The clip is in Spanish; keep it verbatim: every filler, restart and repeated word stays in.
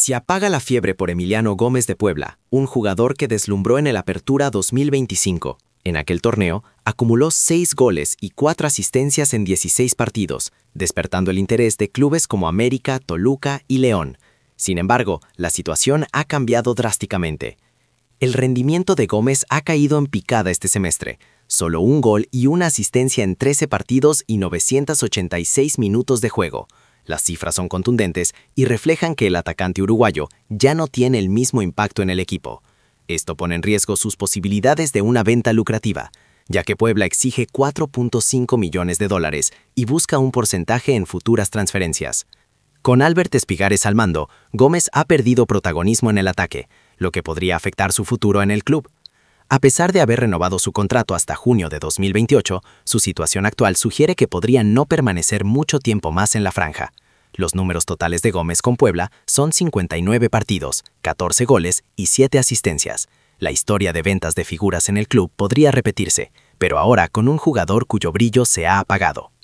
Se apaga la fiebre por Emiliano Gómez de Puebla, un jugador que deslumbró en el Apertura dos mil veinticinco. En aquel torneo, acumuló seis goles y cuatro asistencias en dieciséis partidos, despertando el interés de clubes como América, Toluca y León. Sin embargo, la situación ha cambiado drásticamente. El rendimiento de Gómez ha caído en picada este semestre. Solo un gol y una asistencia en trece partidos y novecientos ochenta y seis minutos de juego. Las cifras son contundentes y reflejan que el atacante uruguayo ya no tiene el mismo impacto en el equipo. Esto pone en riesgo sus posibilidades de una venta lucrativa, ya que Puebla exige cuatro punto cinco millones de dólares y busca un porcentaje en futuras transferencias. Con Albert Espigares al mando, Gómez ha perdido protagonismo en el ataque, lo que podría afectar su futuro en el club. A pesar de haber renovado su contrato hasta junio de dos mil veintiocho, su situación actual sugiere que podría no permanecer mucho tiempo más en la franja. Los números totales de Gómez con Puebla son cincuenta y nueve partidos, catorce goles y siete asistencias. La historia de ventas de figuras en el club podría repetirse, pero ahora con un jugador cuyo brillo se ha apagado.